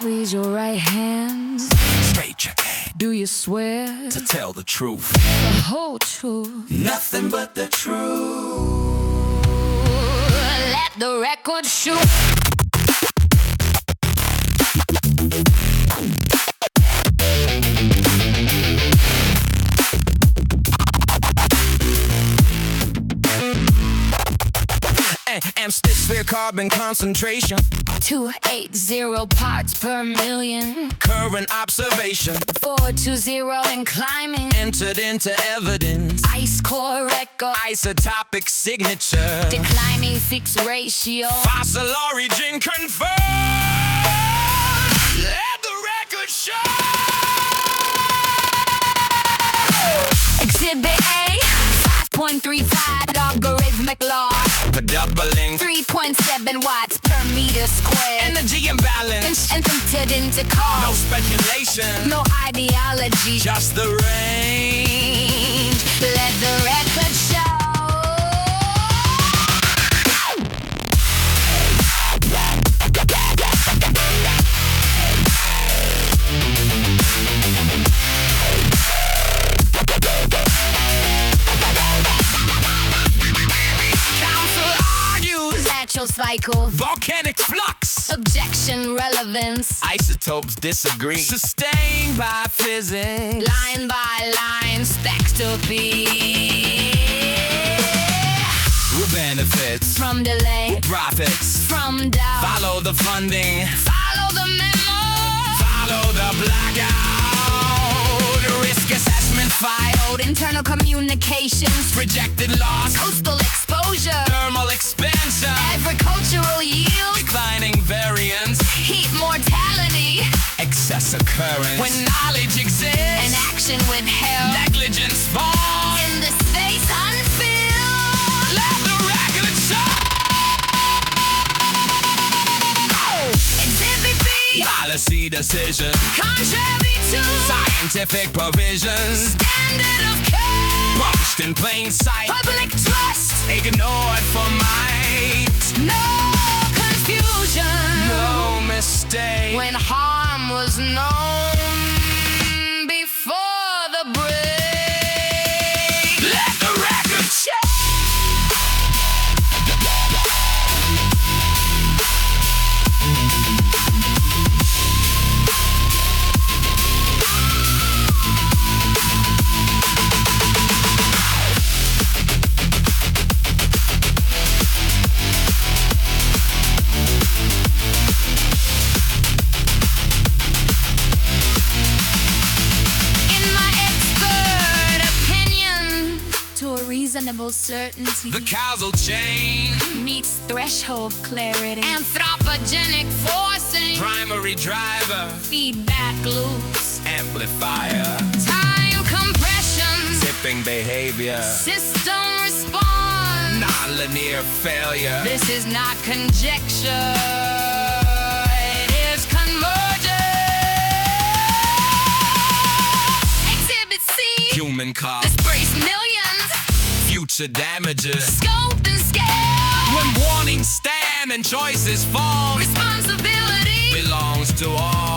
Please your right hand. Straight your hand Do you swear to tell the truth, the whole truth? nothing but the truth. Let the record show. Atmosphere carbon concentration, 280 parts per million. current observation 420 and climbing. entered into evidence. Ice core record. Isotopic signature, Declining fixed ratio. fossil origin confirmed. Let the record show. Exhibit A. 5.35 logarithmic law. The doubling 3.7 watts per meter squared. energy imbalance. And converted into No cause. speculation, No ideology. just the range. Let the record show. Council argues Natural cycle. volcanic flux. Objection relevance. Isotopes disagree. Sustained by physics. Line by line spectroscopy. Who benefits? From delay. Profits. From doubt. Follow the funding. Follow the memo. Follow the blackout. Risk assessment filed. Internal communications. Projected loss. Coastal exposure. Thermal expansion. Agricultural yield. Declining variance. Heat mortality. Excess occurrence. When knowledge exists. And action withheld. Negligence falls. In the space unfilled. Let the record show. Exhibit B. Policy decision. Contrary to Scientific provisions. standard of care. Published in plain sight. Public trust. Ignored for might. No confusion. No mistake. When harm was known before the break. Let the record show. In my expert opinion, to a reasonable certainty, The causal chain. meets threshold clarity. Anthropogenic forcing. Primary driver. Feedback loops. Amplifier. Time compression. Tipping behavior. System response. Non-linear failure. This is not conjecture. It is convergence. Exhibit C. Human cost. Disperse millions. Future damages. Scope and scale. When warnings stand and choices fall. Responsibility. Belongs to all.